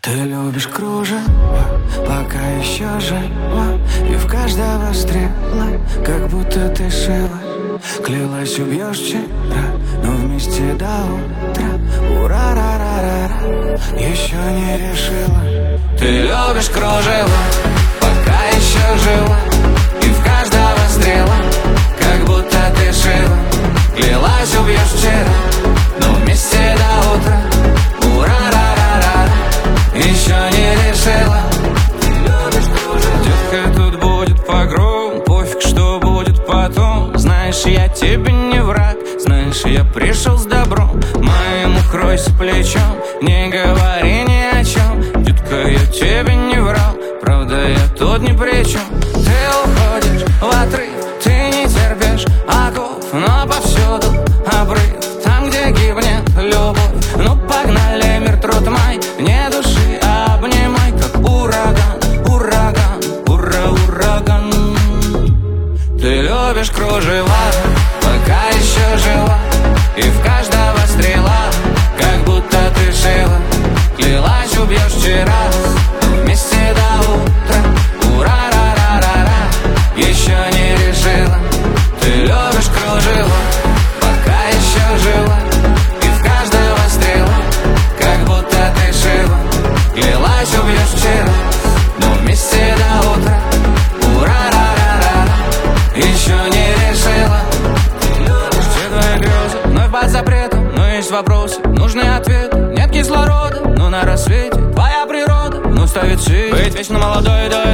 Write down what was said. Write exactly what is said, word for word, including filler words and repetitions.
Ты любишь кружево, пока еще жива, и в каждого стрела, как будто ты шила. Клялась, убьешь вчера, но вместе до утра. Ура-ра-ра-ра-ра, еще не решила. Ты любишь кружево, пока еще жива, и в каждого стрела, как будто ты шила. Клялась, убьешь вчера, но вместе до утра. Ура-ра-ра-ра, еще не решила. Ты любишь кружево. Детка, тут будет погром, пофиг, что будет потом. Знаешь, я тебе не враг, знаешь, я пришел с добром. Моему кройся плечом, не говори ни о чем. Детка, я тебе не врал, правда, я тут ни при чем. Ты уходишь в отрыв, ты не терпишь оков, но повсюду обрыв, там, где гибнет любовь. Ну погнали, мир, труд май, не души, обнимай, как ураган, ураган, ура, ураган. Ты любишь кружева, пока еще жива, и в каждого стрела, как будто ты шила. Клялась, убьешь вчера, но вместе до утра. Ура-ра-ра-ра-ра, еще не решила. Ты любишь кружева, пока еще жива, и в каждого стрела, как будто ты шила. Клялась, убьешь вчера, но вместе до утра. Ура-ра-ра-ра-ра, еще не решила. Все твои грезы вновь под запретом, но есть вопросы, нужны ответы. Нет кислорода, но на рассвете твоя природа вновь ставит цель быть вечно молодой до